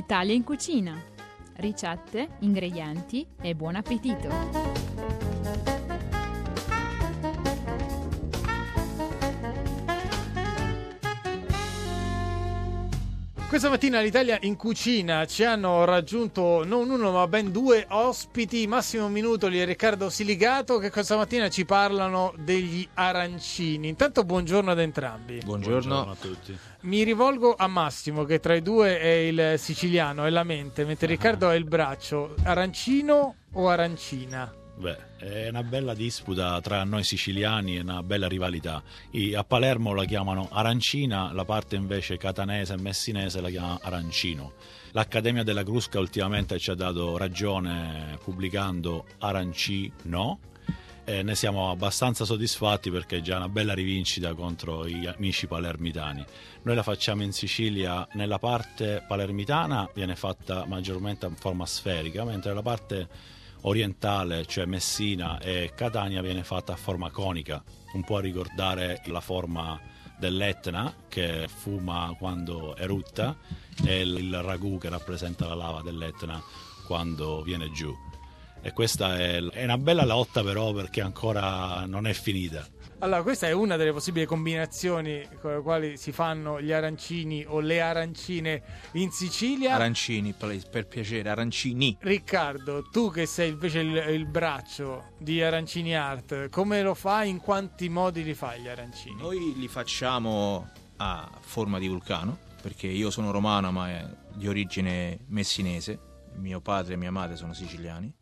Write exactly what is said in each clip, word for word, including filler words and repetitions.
Italia in cucina. Ricette, ingredienti e buon appetito! Questa mattina all'Italia in cucina ci hanno raggiunto non uno ma ben due ospiti, Massimo Minutoli e Riccardo Siligato, che questa mattina ci parlano degli arancini. Intanto buongiorno ad entrambi. Buongiorno, buongiorno a tutti. Mi rivolgo a Massimo, che tra i due è il siciliano, è la mente, mentre Riccardo è il braccio. Arancino o arancina? Beh, è una bella disputa tra noi siciliani e una bella rivalità. I, a Palermo la chiamano arancina, la parte invece catanese e messinese la chiama arancino. L'Accademia della Crusca ultimamente ci ha dato ragione pubblicando arancino e ne siamo abbastanza soddisfatti perché è già una bella rivincita contro gli amici palermitani. Noi la facciamo in Sicilia, nella parte palermitana viene fatta maggiormente in forma sferica, mentre la parte orientale, cioè Messina e Catania, viene fatta a forma conica, un po' a ricordare la forma dell'Etna che fuma quando erutta e il ragù che rappresenta la lava dell'Etna quando viene giù. E questa è, è una bella lotta però, perché ancora non è finita. Allora, questa è una delle possibili combinazioni con le quali si fanno gli arancini o le arancine in Sicilia. Arancini, please, per piacere, arancini. Riccardo, tu che sei invece il, il braccio di Arancini Art, come lo fai? In quanti modi li fai gli arancini? Noi li facciamo a forma di vulcano, perché io sono romano ma è di origine messinese, mio padre e mia madre sono siciliani.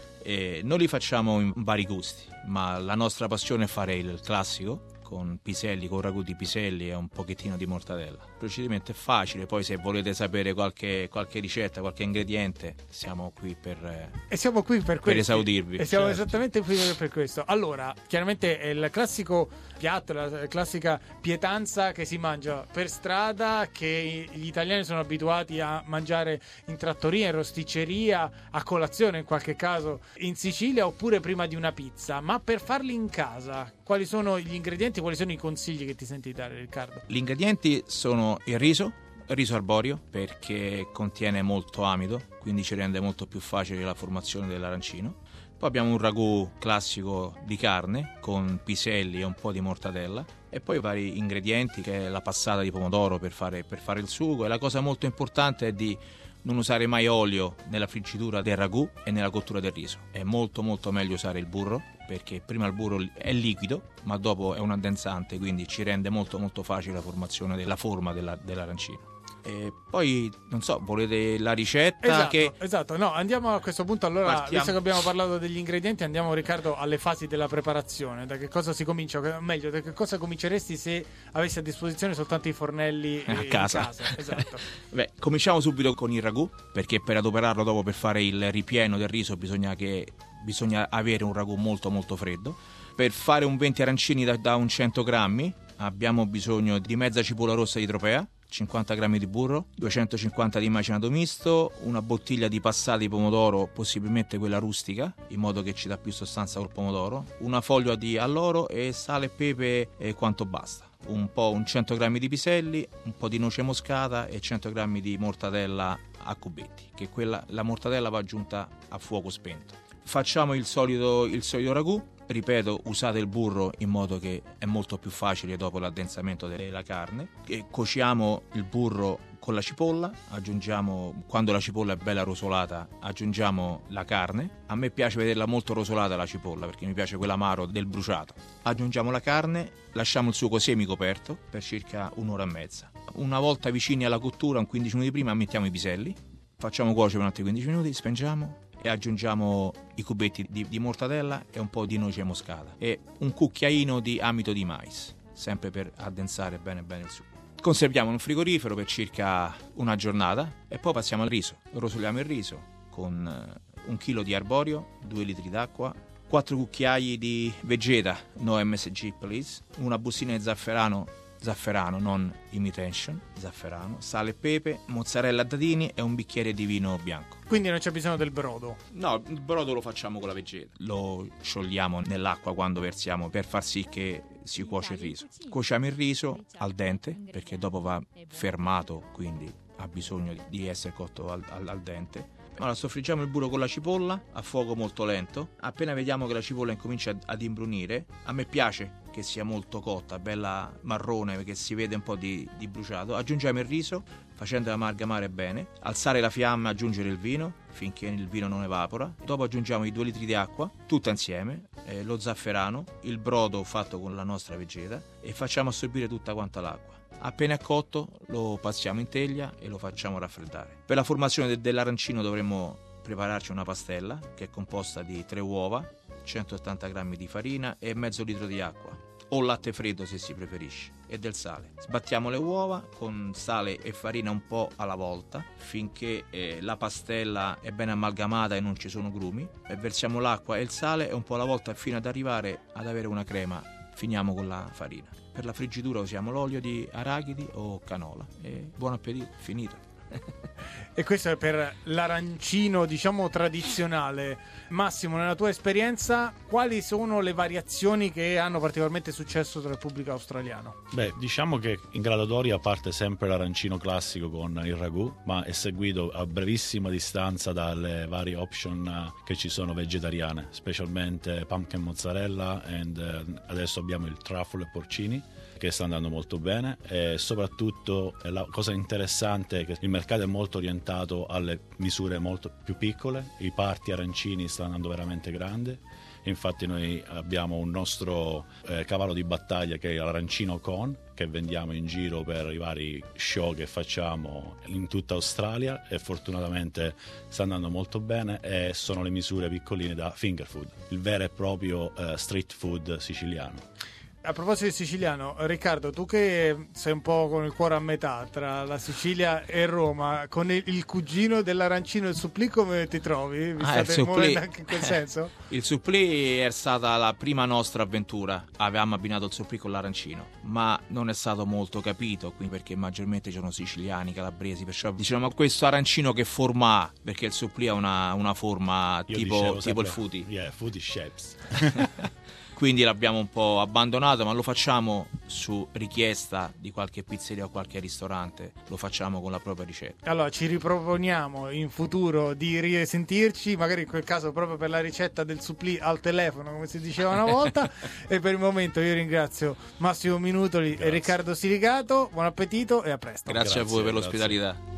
E noi li facciamo in vari gusti, ma la nostra passione è fare il classico con piselli, con ragù di piselli e un pochettino di mortadella. Il procedimento è facile, poi se volete sapere qualche, qualche ricetta, qualche ingrediente, siamo qui per, e siamo qui per, per esaudirvi. E siamo certo. esattamente qui per questo. Allora, chiaramente è il classico piatto, la classica pietanza che si mangia per strada, che gli italiani sono abituati a mangiare in trattoria, in rosticceria, a colazione in qualche caso in Sicilia, oppure prima di una pizza. Ma per farli in casa, quali sono gli ingredienti? Quali sono i consigli che ti senti dare, Riccardo? Gli ingredienti sono il riso, il riso arborio, perché contiene molto amido, quindi ci rende molto più facile la formazione dell'arancino. Poi abbiamo un ragù classico di carne con piselli e un po' di mortadella, e poi vari ingredienti, che è la passata di pomodoro per fare, per fare il sugo. E la cosa molto importante è di non usare mai olio nella friggitura del ragù e nella cottura del riso. È molto molto meglio usare il burro, perché prima il burro è liquido ma dopo è un addensante, quindi ci rende molto molto facile la formazione della forma della, dell'arancino. E poi non so, volete la ricetta? Esatto, che... esatto. No, andiamo a questo punto allora. Partiamo. Visto che abbiamo parlato degli ingredienti, andiamo, Riccardo, alle fasi della preparazione. Da che cosa si comincia? O meglio, da che cosa cominceresti se avessi a disposizione soltanto i fornelli a in casa, casa? Esatto. Beh, cominciamo subito con il ragù, perché per adoperarlo dopo, per fare il ripieno del riso, bisogna che bisogna avere un ragù molto molto freddo. Per fare un venti arancini da, da un cento grammi abbiamo bisogno di mezza cipolla rossa di tropea, cinquanta grammi di burro, duecentocinquanta di macinato misto, una bottiglia di passata di pomodoro, possibilmente quella rustica, in modo che ci dà più sostanza col pomodoro, una foglia di alloro e sale e pepe e quanto basta. Un po' un cento grammi di piselli, un po' di noce moscata e cento grammi di mortadella a cubetti, che quella, la mortadella va aggiunta a fuoco spento. Facciamo il solito, il solito ragù. Ripeto, usate il burro in modo che è molto più facile dopo l'addensamento della carne. E cuociamo il burro con la cipolla, aggiungiamo, quando la cipolla è bella rosolata, aggiungiamo la carne. A me piace vederla molto rosolata la cipolla, perché mi piace quell'amaro del bruciato. Aggiungiamo la carne, lasciamo il sugo semicoperto per circa un'ora e mezza. Una volta vicini alla cottura, un quindici minuti prima, mettiamo i piselli, facciamo cuocere per altri quindici minuti, spengiamo e aggiungiamo i cubetti di, di mortadella e un po' di noce moscata e un cucchiaino di amido di mais, sempre per addensare bene bene il sugo. Conserviamo in un frigorifero per circa una giornata e poi passiamo al riso. Rosoliamo il riso con un chilo di arborio, due litri d'acqua, quattro cucchiai di vegeta, no M S G please, una bustina di zafferano, zafferano non imitation, zafferano, sale e pepe, mozzarella a dadini e un bicchiere di vino bianco. Quindi non c'è bisogno del brodo? No, il brodo lo facciamo con la vegeta. Lo sciogliamo nell'acqua quando versiamo per far sì che si cuoce il riso. Cuociamo il riso al dente perché dopo va fermato, quindi ha bisogno di, di essere cotto al, al, al dente. Allora soffriggiamo il burro con la cipolla a fuoco molto lento. Appena vediamo che la cipolla incomincia ad, ad imbrunire, a me piace che sia molto cotta, bella marrone, perché si vede un po' di, di bruciato, aggiungiamo il riso facendolo amalgamare bene, alzare la fiamma, aggiungere il vino finché il vino non evapora, dopo aggiungiamo i due litri di acqua tutta insieme, eh, lo zafferano, il brodo fatto con la nostra vegeta e facciamo assorbire tutta quanta l'acqua. Appena è cotto lo passiamo in teglia e lo facciamo raffreddare. Per la formazione de- dell'arancino dovremmo prepararci una pastella che è composta di tre uova, centottanta grammi di farina e mezzo litro di acqua o latte freddo se si preferisce, e del sale. Sbattiamo le uova con sale e farina un po' alla volta finché eh, la pastella è ben amalgamata e non ci sono grumi, e versiamo l'acqua e il sale e un po' alla volta fino ad arrivare ad avere una crema. Finiamo con la farina. Per la friggitura usiamo l'olio di arachidi o canola e buon appetito, finito. E questo è per l'arancino, diciamo, tradizionale. Massimo, nella tua esperienza, quali sono le variazioni che hanno particolarmente successo tra il pubblico australiano? Beh, diciamo che in graduatoria parte sempre l'arancino classico con il ragù, ma è seguito a brevissima distanza dalle varie option che ci sono vegetariane, specialmente pumpkin mozzarella e adesso abbiamo il truffle e porcini, che sta andando molto bene, e soprattutto la cosa interessante è che il mercato è molto orientato alle misure molto più piccole, i parti arancini stanno andando veramente grande. Infatti noi abbiamo un nostro eh, cavallo di battaglia che è l'arancino con, che vendiamo in giro per i vari show che facciamo in tutta Australia, e fortunatamente sta andando molto bene, e sono le misure piccoline da finger food, il vero e proprio eh, street food siciliano. A proposito di siciliano, Riccardo, tu che sei un po' con il cuore a metà tra la Sicilia e Roma, con il, il cugino dell'arancino e il supplì come ti trovi? Vi Ah, state muovendo anche in quel senso? Il supplì è stata la prima nostra avventura. Avevamo abbinato il supplì con l'arancino, ma non è stato molto capito qui perché maggiormente c'erano siciliani, calabresi, perciò dicevamo questo arancino che forma ha, perché il supplì ha una, una forma Io tipo, dicevo tipo sempre, il footy. Yeah, footy shapes. Quindi l'abbiamo un po' abbandonato, ma lo facciamo su richiesta di qualche pizzeria o qualche ristorante, lo facciamo con la propria ricetta. Allora ci riproponiamo in futuro di risentirci, magari in quel caso proprio per la ricetta del supplì al telefono, come si diceva una volta. E per il momento io ringrazio Massimo Minutoli. Grazie. E Riccardo Silicato, buon appetito e a presto. Grazie, grazie a voi per grazie. l'ospitalità.